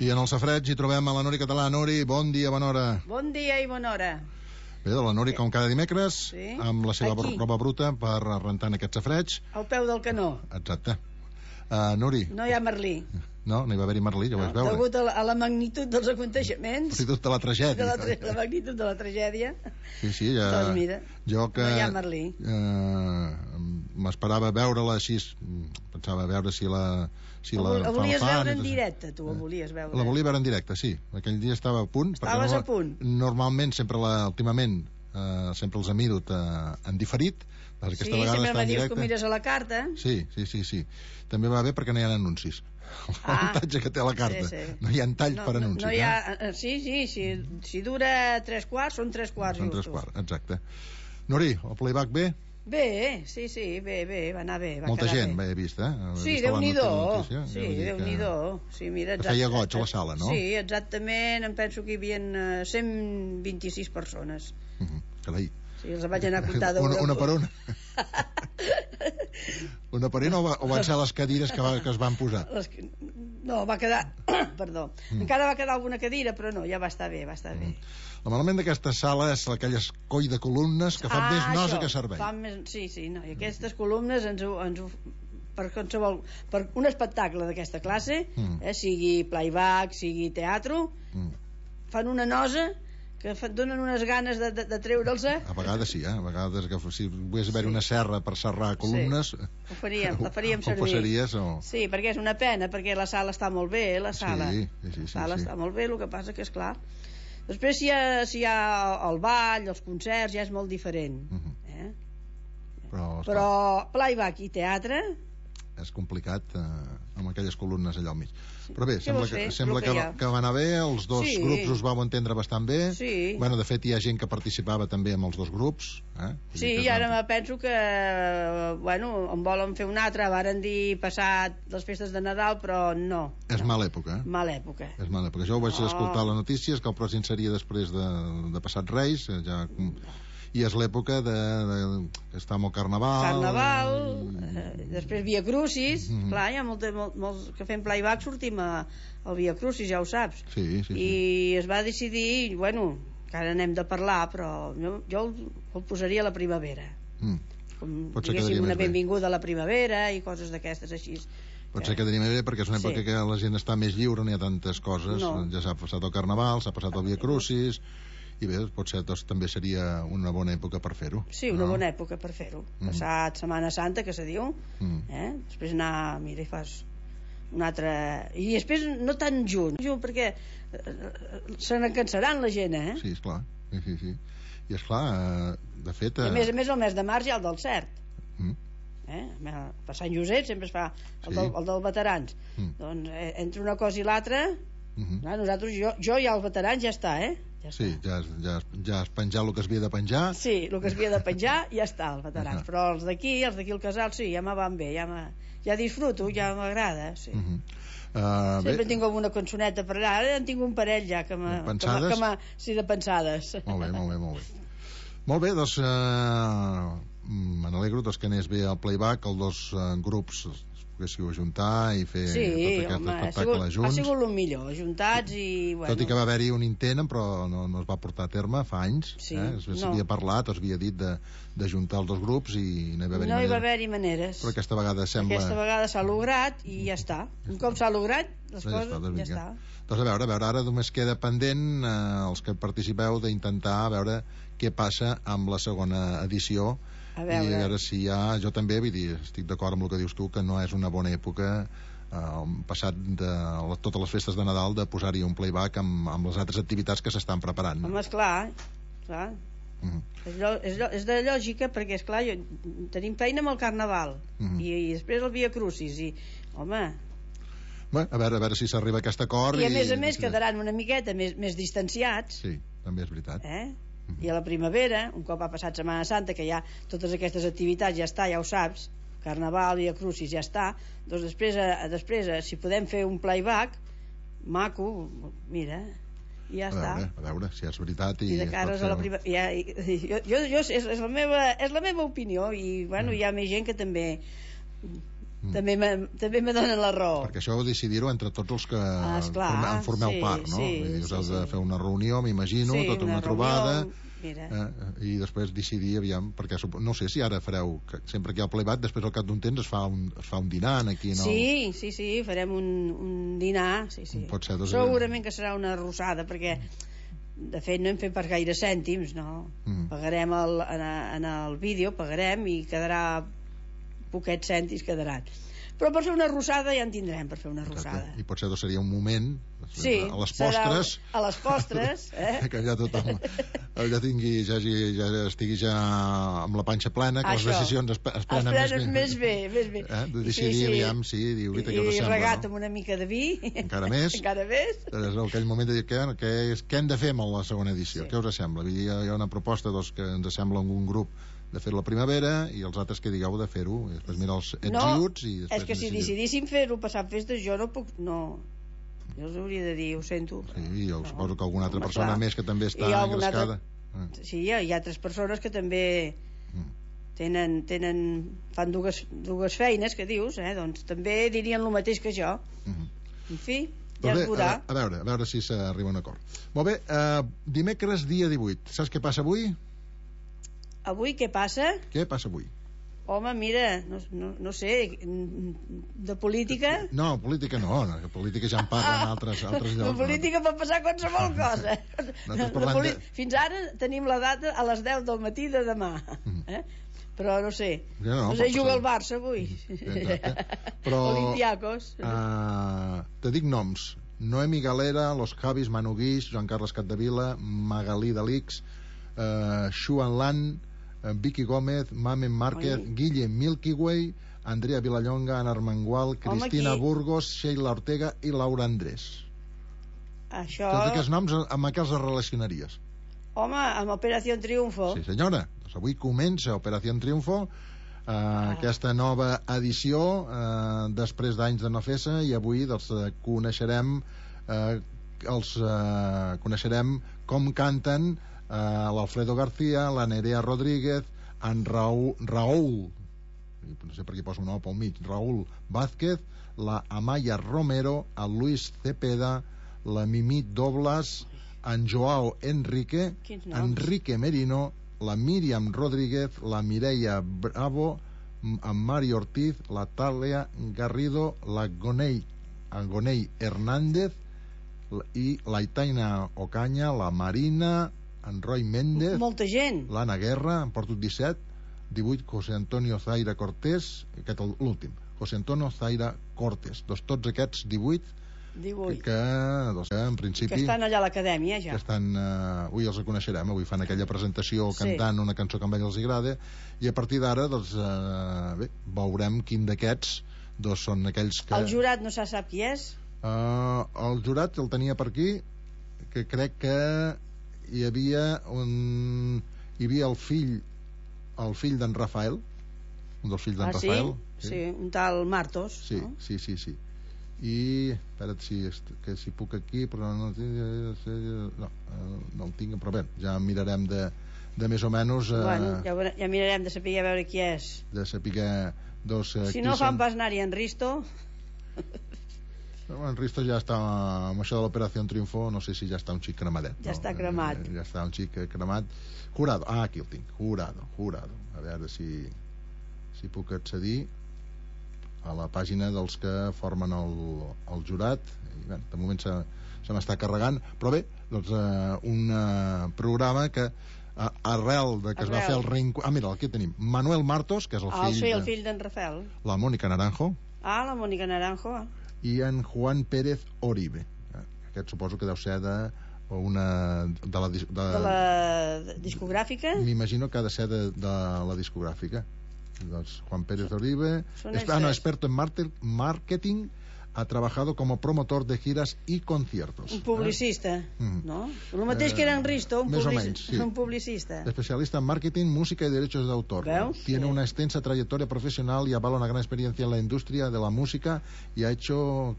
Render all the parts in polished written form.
I en el safareig hi trobem a la Nori Català. Nori, bon dia, bona hora. Bon dia i bona hora. Bé, de la Nori, com cada dimecres, Sí. amb la seva Aquí. roba bruta per rentar en aquest safareig. Al peu del canó. Exacte. Nori. No hi ha Merlí. No hi va haver-hi Merlí, ja ho vaig veure. Degut a la magnitud dels aconteixements. Magnitud de la tragèdia. La magnitud de la tragèdia. Sí, ja... Doncs mira, jo que, no hi ha Merlí. M'esperava veure-la així, pensava veure si la volies fan, veure en directe, tu, la volies veure. La volia veure en directe, sí. Aquell dia estava a punt. Estaves a punt. Normalment, últimament, sempre els he mirat en diferit. Sí, sempre me dius que mires a la carta. Sí. També va bé perquè no hi ha anuncis. L'avantatge que té la carta. Sí. No hi ha tall per anuncis. No hi ha... Sí, si dura 3 quarts, són 3 quarts. Són 3 quarts, exacte. Nori, el playback bé? Bé, sí, bé, va anar bé. Molta gent, he vist, Sí, Déu-n'hi-do. Sí, mira, exacte. Feia goig a la sala, no? Sí, exactament, em penso que hi havia 126 persones. Carai. Sí, els vaig anar a comptar una per una. Una per una o van ser les cadires que es van posar? No, va quedar... Perdó. Encara va quedar alguna cadira, però no, ja va estar bé. El malament d'aquesta sala és aquelles coll de columnes que fan més nosa que servei. Sí, no, i aquestes columnes ens ho per qualsevol, per un espectacle d'aquesta classe, sigui playback, sigui teatre, fan una nosa que donen unes ganes de treure'ls. A vegades sí, a vegades que si volgués haver una serra per serrar columnes, la faríem servir. Ho passaries Sí, perquè és una pena, perquè la sala està molt bé, la sala està molt bé, el que passa que és clar. Després si hi ha el ball, els concerts, ja és molt diferent. Però playback i teatre és complicat amb aquelles columnes allà al mig. Però bé, sembla que va anar bé, els dos grups us vau entendre bastant bé. Bueno, de fet hi ha gent que participava també amb els dos grups. Sí, i ara me penso que en volen fer un altre, varen dir passat les festes de Nadal, però no. És mala època. Mala època. És mala època. Jo ho vaig escoltar a les notícies, que el pròxim seria després de passat Reis, ja... I és l'època que està amb el Carnaval, després Via Crucis. Clar, hi ha molts que fem playback, sortim al Via Crucis, ja ho saps. I es va decidir, que ara n'hem de parlar, però jo el posaria a la primavera, com diguéssim una benvinguda a la primavera i coses d'aquestes així. Potser quedaria més bé perquè és una època que la gent està més lliure, no hi ha tantes coses. Ja s'ha passat el Carnaval, s'ha passat el Via Crucis, i bé, potser també seria una bona època per fer-ho. Sí, una bona època per fer-ho. Passat Setmana Santa, que se diu, després anar, mira, i fas un altre... I després no tan junt, perquè se n'encansaran la gent, Sí, esclar. Sí. I esclar, de fet... I a més el mes de març hi ha el del Cert. Per Sant Josep sempre es fa el dels veterans. Doncs entre una cosa i l'altra, nosaltres, jo i els veterans ja està, Sí, ja has penjat el que es havia de penjar. Sí, el que es havia de penjar ja està, els veterans. Però els d'aquí al casal, sí, ja me van bé, ja disfruto, ja m'agrada, sí. Sempre tinc alguna cançoneta per allà. Ara en tinc un parell ja sí, de pensades. Molt bé, doncs me n'alegro que anés bé el playback, els dos grups poguéssiu ajuntar i fer tot aquest espectacle junts. Ha sigut el millor, ajuntats i... Tot i que va haver-hi un intent, però no es va portar a terme fa anys. S'havia parlat, es havia dit d'ajuntar els dos grups i no hi va haver-hi maneres. Però aquesta vegada sembla... Aquesta vegada s'ha lograt i ja està. Un cop s'ha lograt, les coses ja està. Doncs a veure, ara només queda pendent els que participeu d'intentar veure què passa amb la segona edició. I a veure si hi ha... Jo també, vull dir, estic d'acord amb el que dius tu, que no és una bona època passat de totes les festes de Nadal de posar-hi un playback amb les altres activitats que s'estan preparant. Home, esclar. És de lògica, perquè esclar, tenim feina amb el Carnaval i després el Via Crucis i, home... Bé, a veure si s'arriba a aquest acord. I a més quedaran una miqueta més distanciats. Sí, també és veritat. I a la primavera, un cop ha passat Setmana Santa, que ja totes aquestes activitats ja està, ja ho saps, Carnaval, Via Crucis ja està, doncs després si podem fer un playback maco, mira, i ja està. A veure si és veritat. I de cares a la primavera, és la meva opinió, i hi ha més gent que també també me donen la raó. Perquè això ho decidir-ho entre tots els que en formeu part, no? Us heu de fer una reunió, m'imagino, tota una trobada, i després decidir, aviam, perquè no sé si ara fareu, sempre que hi ha el plebat, després al cap d'un temps es fa un dinar aquí en el... Sí, farem un dinar, pot ser segurament que serà una arrossada, perquè de fet no hem fet per gaire cèntims, no? Pagarem en el vídeo, pagarem i quedarà poquets cèntims quedaran, però per fer una arrossada ja en tindrem per fer una arrossada. I potser seria un moment a les postres que ja tothom ja estigui ja amb la panxa plena, que les decisions es prenen més bé de decidir, aviam, i regat amb una mica de vi encara més és aquell moment de dir què hem de fer amb la segona edició, què us sembla? Hi ha una proposta que ens sembla un grup de fer la primavera i els altres que digueu de fer-ho i després mirar els ets i uts i després és que si decidíssim fer-ho passant festes jo no puc, jo us hauria de dir, ho sento i jo suposo que alguna altra persona més que també està engrescada sí, hi ha altres persones que també fan dues feines que dius, doncs també dirien el mateix que jo en fi, ja es veurà a veure si s'arriba a un acord molt bé, dimecres dia 18 saps què passa avui? Avui què passa? Què passa avui? Home, mira, no sé, de política? No, política no, que política ja en parlen altres llocs. De política pot passar qualsevol cosa. Fins ara tenim la data a les 10 del matí de demà. Però no sé, juga el Barça avui. Olympiacos. Te dic noms. Noemi Galera, Los Javis Manu Guix, Joan Carles Capdevila, Magalí Delix, Xuan Lan, Vicky Gómez, Mamen Márquez, Guille Milky Way, Andrea Vilallonga, Ana Armengual, Cristina Burgos, Sheila Ortega i Laura Andrés. Això... Tots aquests noms amb què els relacionaries? Home, amb Operació Triunfo. Sí, senyora. Doncs avui comença Operació Triunfo, aquesta nova edició, després d'anys de no fer-se, i avui coneixerem com canten l'Alfredo García, la Nerea Rodríguez, en Raúl, no sé per què poso un O pel mig, Raúl Vázquez, la Amaya Romero, el Luis Cepeda, la Mimit Doblas, en Joao Enrique, Enrique Merino, la Míriam Rodríguez, la Mireia Bravo, en Mario Ortiz, la Tàlia Garrido, la Gonei Hernández i la Itaina Ocaña, la Marina, en Roy Méndez, molta gent, l'Anna Guerra, en porto 17, 18 José Antonio Zaira Cortés, aquest l'últim, José Antonio Zaira Cortés, tots aquests 18 que en principi que estan allà a l'acadèmia ja, avui els coneixerem, avui fan aquella presentació cantant una cançó que a ells els agrada i a partir d'ara veurem quin d'aquests són aquells que... El jurat no se sap qui és? El jurat el tenia per aquí, que crec que hi havia el fill d'en Rafael, un dels fills d'en Rafael. Sí, un tal Martos. Sí, no? Sí. I espera't si puc aquí, però no el tinc, però bé, ja mirarem de més o menys ja mirarem de saber a veure qui és, de saber si no fan pas anar-hi en Risto. En Risto ja està amb això de l'Operació Triunfo, no sé si ja està un xic cremadet. Ja està cremat. Ja està un xic cremat. Jurado, aquí el tinc, Jurado. A veure si puc accedir a la pàgina dels que formen el jurat. I bé, de moment se m'està carregant, però bé, un programa que arrel de que es va fer el reencuentro... Mira, aquí tenim Manuel Martos, que és el fill d'en Rafael, la Mónica Naranjo, la Mónica Naranjo, i en Juan Pérez Oribe. Aquest suposo que deu ser de la discogràfica. M'imagino que ha de ser de la discogràfica. Doncs Juan Pérez Oribe, experto en marketing, ha trabajado como promotor de giras y conciertos. Un publicista, ¿no? Lo mateix que era en Risto, un publicista. Especialista en marketing, música y derechos de autor. Tiene una extensa trayectoria profesional y avala una gran experiencia en la industria de la música y ha hecho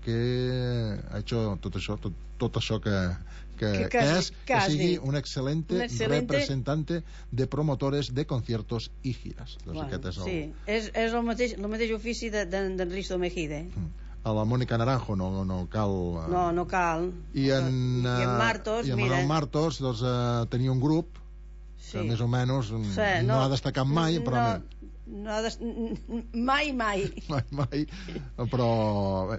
tot això que sigui un excelente representante de promotores de conciertos y giras. Sí, és el mateix ofici d'en Risto Mejide. A la Mònica Naranjo no cal... No cal. I en Martos, Martos doncs, tenia un grup que més o menys no ha destacat mai, però... Mai. Però bé,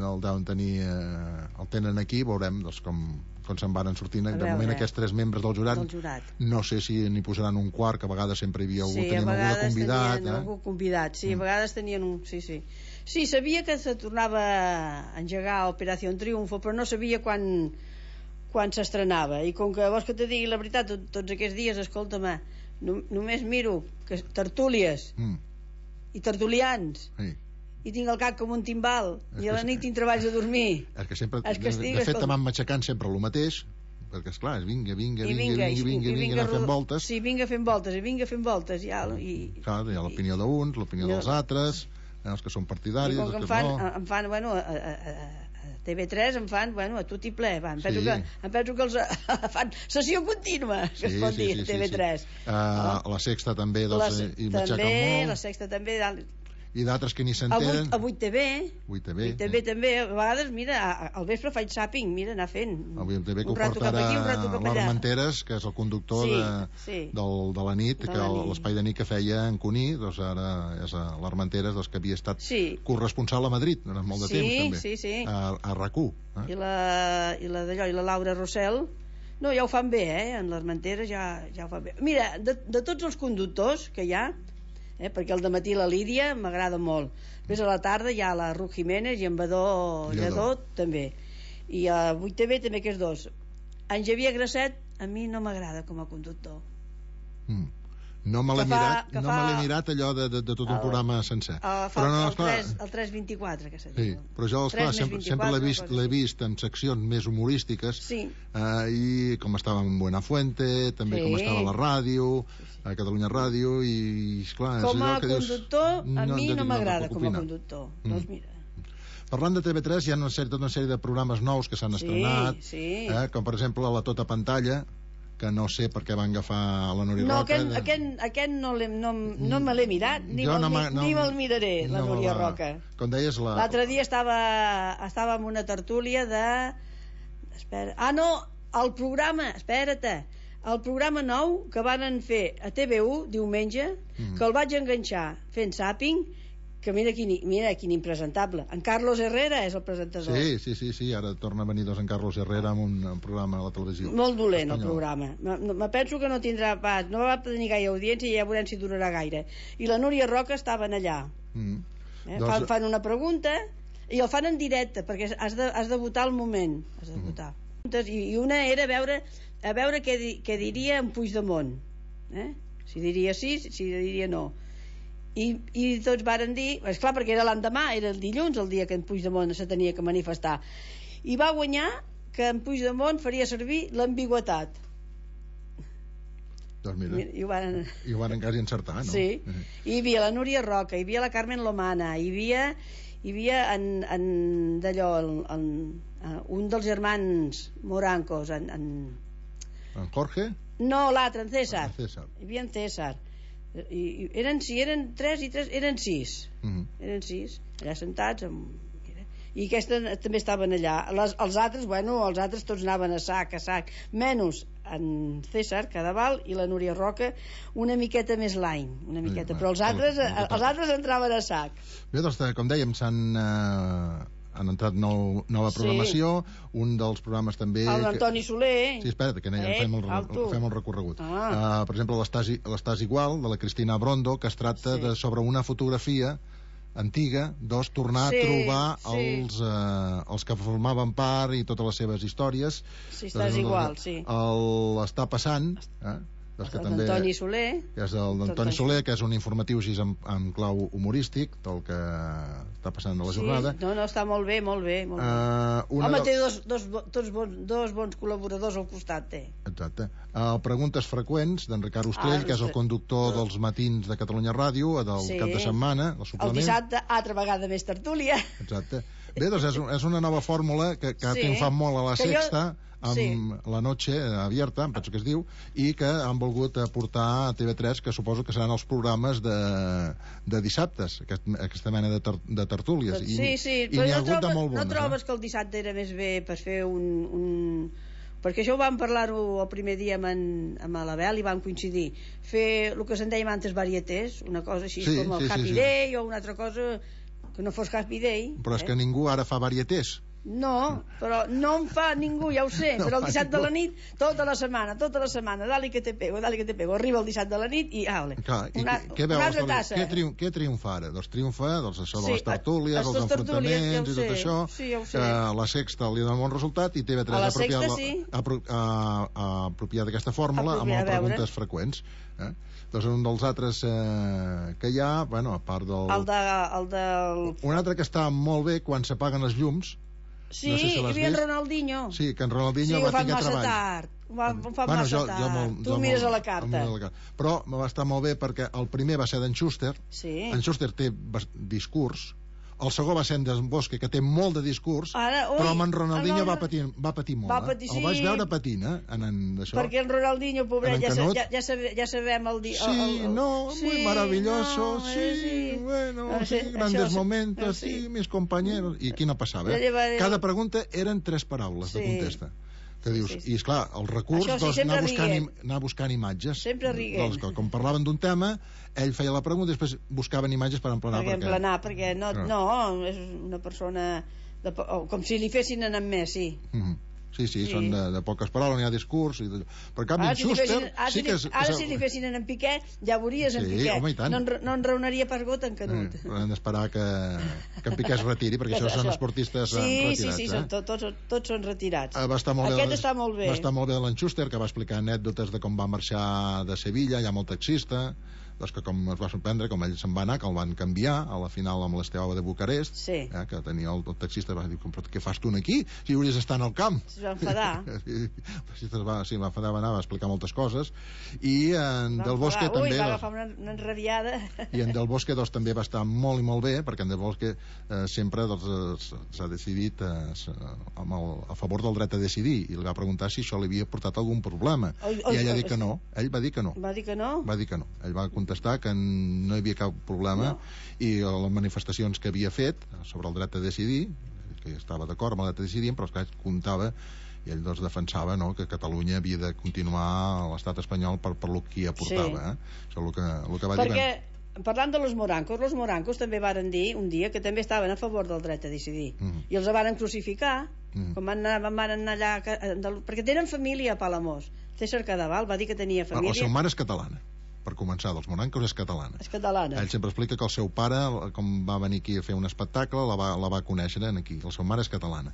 el tenen aquí, veurem doncs, com se'n van sortint. De moment aquests 3 membres del jurat no sé si n'hi posaran un quart, que a vegades sempre hi havia algú convidat. Sí, a vegades tenien un... Sí, sabia que se tornava a engegar Operació Triunfo, però no sabia quan s'estrenava. I com que vols que te digui la veritat, tots aquests dies, escolta'm, només miro tertúlies i tertulians i tinc el cap com un timbal i a la nit tinc treballs a dormir. De fet m'han matxacant sempre el mateix, perquè esclar, vinga anar fent voltes. Sí, vinga fent voltes. Clar, hi ha l'opinió d'uns, l'opinió dels altres, els que són partidaris, els que no. Em fan, a TV3 em fan, a tot i ple. Em penso que els fan sessió contínua, que es pot dir, TV3. La Sexta també, hi matxaquen molt. La Sexta també, i d'altres que ni s'entenen. A 8TV també, a vegades, mira, al vespre faig zàping, mira, anar fent a 8TV que ho porta ara l'Armenteres, que és el conductor de la nit, que l'espai de nit que feia en Cuní, doncs ara és a l'Armenteres, que havia estat corresponsal a Madrid durant molt de temps també, a RAC1. I la Laura Rossell, no, ja ho fan bé, en l'Armenteres ja ho fan bé. Mira, de tots els conductors que hi ha, perquè al dematí la Lídia m'agrada molt, després a la tarda hi ha la Ruth Jiménez i en Badó Lledó també, i a 8TV també aquests dos. En Xavier Grasset a mi no m'agrada com a conductor. No me l'he mirat allò de tot un programa sencer. El 324 que se diu. Però jo sempre l'he vist en seccions més humorístiques, i com estava en Buenafuente, també com estava a la ràdio, a Catalunya Ràdio, i esclar, com a conductor a mi no m'agrada com a conductor. Doncs mira, parlant de TV3 hi ha tota una sèrie de programes nous que s'han estrenat, com per exemple La Tota Pantalla, que no sé per què van agafar la Núria Roca. Aquest no me l'he mirat, ni me'l miraré, la Núria Roca. Com deies, l'altre dia estava en una tertúlia de... el programa nou que van fer a TV1 diumenge, que el vaig enganxar fent zàping, que mira quin impresentable. En Carlos Herrera és el presentador. Sí, ara torna a venir en Carlos Herrera amb un programa a la televisió. Molt dolent el programa. Me penso que no tindrà pas, no va tenir gaire audiència i ja veurem si durarà gaire. I la Núria Roca estaven allà. Fan una pregunta i el fan en directe, perquè has de votar al moment. Has de votar. I una era a veure què diria en Puigdemont. Si diria sí, si diria no. I tots varen dir, esclar, perquè era l'endemà, era el dilluns, el dia que en Puigdemont se tenia que manifestar, i va guanyar que en Puigdemont faria servir l'ambigüetat. Doncs mira, i ho van quasi encertar, no? Sí, hi havia la Núria Roca, hi havia la Carmen Lomana, hi havia d'allò un dels germans Morancos, en Jorge? No, l'altre, en César. Hi havia en César. Eren 3 i 3, eren 6. Eren 6, allà sentats i aquesta també estaven allà. Els altres tots anaven a sac, menys en César Cadaval i la Núria Roca una miqueta més l'any, però els altres entraven a sac. Bé, doncs, com dèiem, han entrat nova programació, un dels programes també... El d'Antoni Soler. Sí, espera't, que fem el recorregut. Per exemple, l'Estàs igual, de la Cristina Brondo, que es tracta sobre una fotografia antiga, tornar a trobar els que formaven part i totes les seves històries. Sí, Estàs igual, sí. L'està passant, D'Antoni Soler. Que és el d'Antoni Soler, que és un informatiu així en clau humorístic del que està passant a la jornada. No, està molt bé, molt bé. Home, té dos bons col·laboradors al costat, té. Exacte. Preguntes freqüents d'en Ricard Ostrell, que és el conductor dels matins de Catalunya Ràdio, del cap de setmana, el suplement. El dissabte, altra vegada més tertúlia. Exacte. Bé, doncs és una nova fórmula que ha triomfat molt a la Sexta, amb La Noche Abierta, em penso que es diu, i que han volgut portar a TV3, que suposo que seran els programes de dissabtes, aquesta mena de tertúlies. Sí, però no trobes que el dissabte era més bé per fer un... Perquè això ho vam parlar-ho el primer dia amb l'Abel i vam coincidir. Fer el que se'n dèiem antes varietés, una cosa així com el Happy Day o una altra cosa que no fos Happy Day. Però és que ningú ara fa varietés. No, però no en fa ningú, ja ho sé, però el dissabte de la nit, tota la setmana, dale que te pego, arriba el dissabte de la nit i una altra tassa. Què triomfa ara? Doncs triomfa això de les tertúlies, els enfrontaments i tot això. Sí, ja ho sé. La Sexta li dona un bon resultat i TV3 ha apropiat aquesta fórmula amb les preguntes freqüents. Doncs un dels altres que hi ha, bueno, a part del... Un altre que està molt bé quan s'apaguen les llums. Sí, no sé si hi havia en Ronaldinho. Sí, que en Ronaldinho va tenir treball. Ho fan massa tard. Tu mires a la carta. Però va estar molt bé perquè el primer va ser d'en Schuster. En Schuster té discurs. El segon va ser en Bosque, que té molt de discurs, però amb en Ronaldinho va patir molt. El vaig veure patint, perquè en Ronaldinho, pobret, ja sabem el dia. Muy maravilloso, grandes momentos, mis compañeros. I aquí no passava. Cada pregunta eren 3 paraules de contesta. Que dius, i esclar, el recurs anar buscant imatges. Sempre riguent. Com parlaven d'un tema, ell feia la pregunta i després buscaven imatges per emplenar. Perquè no, és una persona com si li fessin en Messi. Sí, són de poques paraules, n'hi ha discurs per cap d'en Schuster ara si li fessin en Piqué ja veuries en Piqué, no en raonaria pas gota en Canut. Hem d'esperar que en Piqué es retiri, perquè això són esportistes retirats. Sí, tots són retirats. Aquest està molt bé. Va estar molt bé l'en Schuster, que va explicar anècdotes de com va marxar de Sevilla, ja molt taxista, doncs que com es va sorprendre, com ell se'n va anar, que el van canviar a la final amb l'Esteaua de Bucarest, que tenia el taxista, va dir, però què fas tu aquí? Si hauries d'estar al camp. Es va enfadar. Sí, va enfadar, va anar, va explicar moltes coses. I en Del Bosque també... va agafar una enrabiada. I en Del Bosque també va estar molt i molt bé, perquè en Del Bosque sempre s'ha decidit a favor del dret a decidir, i li va preguntar si això li havia portat algun problema. I ell va dir que no. Ell va dir que no. Va dir que no? Va dir que no. Ell va contestar que no hi havia cap problema i les manifestacions que havia fet sobre el dret a decidir, que estava d'acord amb el dret a decidir, però que comptava i ell defensava que Catalunya havia de continuar a l'estat espanyol per lo que hi aportava. Això és el que va dir. Perquè parlant de los morancos també varen dir un dia que també estaven a favor del dret a decidir i els varen crucificar quan van anar allà perquè tenen família a Palamós. César Cadaval va dir que tenia família. La seva mare és catalana, per començar, dels morancos és catalana. És catalana. Ell sempre explica que el seu pare, com va venir aquí a fer un espectacle, la va conèixer aquí. La seva mare és catalana.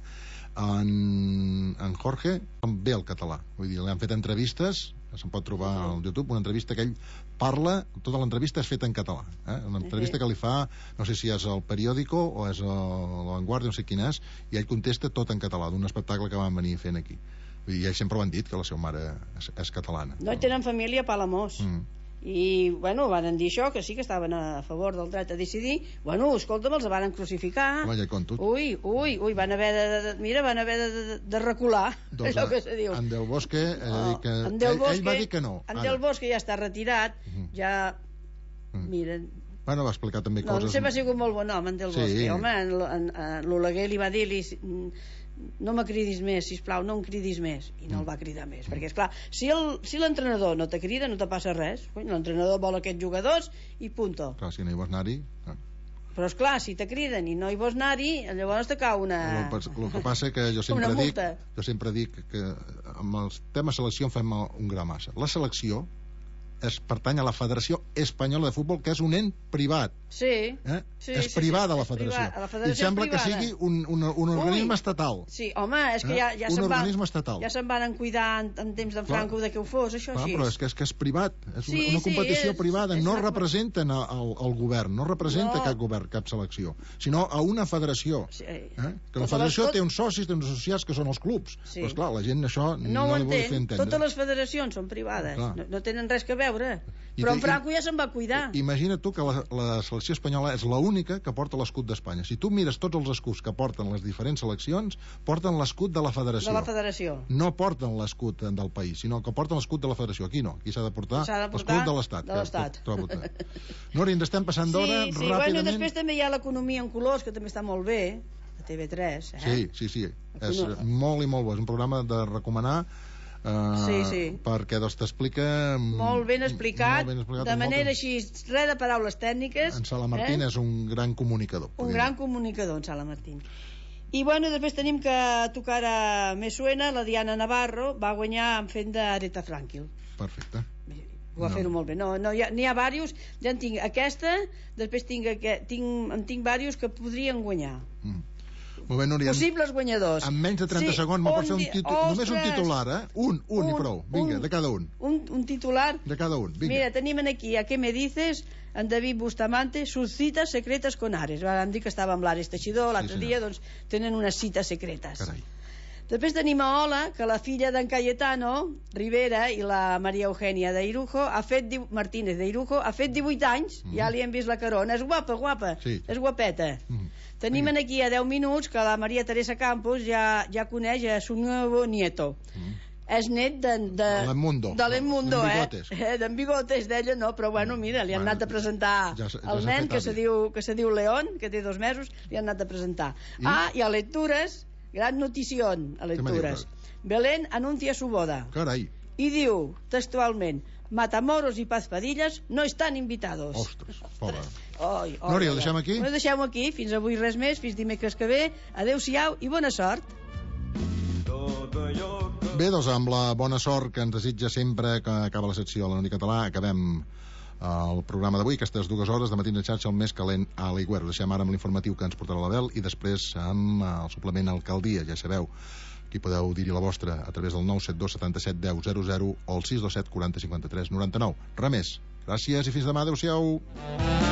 En Jorge ve el català. Vull dir, li han fet entrevistes, se'n pot trobar al YouTube, una entrevista que ell parla, tota l'entrevista és feta en català. Una entrevista que li fa, no sé si és el Periódico o és La Vanguardia, no sé quin és, i ell contesta tot en català, d'un espectacle que van venir fent aquí. I ells sempre ho han dit, que la seva mare és catalana. No, tenen família a Palamós. I, bueno, van dir això, que sí que estaven a favor del dret a decidir. Bueno, escolta'm, els van crucificar. Home, ja conto. Ui, van haver de recular, allò que se diu. En Del Bosque, ell va dir que no. En Del Bosque ja està retirat, ja... Miren... Bueno, va explicar també coses... No, sempre ha sigut molt bon home, en Del Bosque. Home, en l'Oleguer li va dir... no me cridis més, sisplau, no em cridis més, i no el va cridar més, perquè esclar, si l'entrenador no te crida no te passa res, l'entrenador vol aquests jugadors i punto. Clar, si no hi vols anar-hi però esclar, si te criden i no hi vols anar-hi, llavors te cau una... El que passa que jo sempre dic que amb el tema selecció en fem un gra massa. La selecció pertany a la Federació Espanyola de Futbol, que és un ent privat. Sí. És privada la federació. I sembla que sigui un organisme estatal. Sí, home, és que ja se'n van cuidar en temps de Franco de que ho fos, això així. Però és que és privat, és una competició privada, no representen el govern, no representa cap govern, cap selecció, sinó a una federació. Que la federació té uns socis, té uns associats que són els clubs. Però esclar, la gent això no li vol fer entendre. Totes les federacions són privades, no tenen res que veure. Però en Franco ja se'n va cuidar. Imagina't tu que la selecció espanyola és l'única que porta l'escut d'Espanya. Si tu mires tots els escuts que porten les diferents seleccions, porten l'escut de la federació. De la federació. No porten l'escut del país, sinó que porten l'escut de la federació. Aquí no, aquí s'ha de portar l'escut de l'Estat. De l'Estat. Núria, ens estem passant d'hora ràpidament. Bueno, després també hi ha l'economia en colors, que també està molt bé, a TV3. Sí, és molt i molt bo. És un programa de recomanar perquè t'explica molt ben explicat, de manera així, res de paraules tècniques. En Sala Martín és un gran comunicador, en Sala Martín. I bueno, després tenim que tocar a Me Suena, la Diana Navarro va guanyar fent d'Aretha Franklin. Perfecte, ho va fer-ho molt bé. N'hi ha diversos, ja en tinc aquesta, després en tinc diversos que podrien guanyar. Molt bé, Núria. Possibles guanyadors. En menys de 30 segons me'l pots fer només un titular, un i prou. Vinga, de cada un. Un titular? De cada un, vinga. Mira, tenim aquí a Què me dices, en David Bustamante, sus citas secretes con Ares. Vam dir que estava amb l'Ares Teixidor l'altre dia, doncs tenen unes cites secretes. Carai. Després tenim a Ola, que la filla d'en Cayetano Rivera i la Maria Eugènia Martínez de Irujo ha fet 18 anys, ja li hem vist la carona, és guapa, és guapeta. Tenim aquí a 10 minuts que la Maria Teresa Campos ja coneix a su nuevo nieto. És net de l'Edmundo, d'en Bigotes, d'ella no, però bueno, mira, li han anat a presentar el nen que se diu León, que té 2 mesos, li han anat a presentar. I a Lectures, gran notición a Lectures, Belén anuncia su boda. Carai. I diu textualment: Matamoros i Paz Padillas no estan invitados. Ostres, pobra. Núria, el deixem aquí? Ho deixem aquí, fins avui res més, fins dimecres que ve. Adéu-siau i bona sort. Bé, doncs amb la bona sort que ens desitja sempre que acaba la secció de l'Únic Català, acabem el programa d'avui, aquestes 2 hores de Matins de Xarxa, el més calent a l'Aigüero. Deixem ara amb l'informatiu que ens portarà l'Abel i després amb el suplement Alcaldia, ja sabeu. Aquí podeu dir-hi la vostra a través del 972 77 10 00 o el 627 40 53 99. Res més. Gràcies i fins demà. Adéu-siau.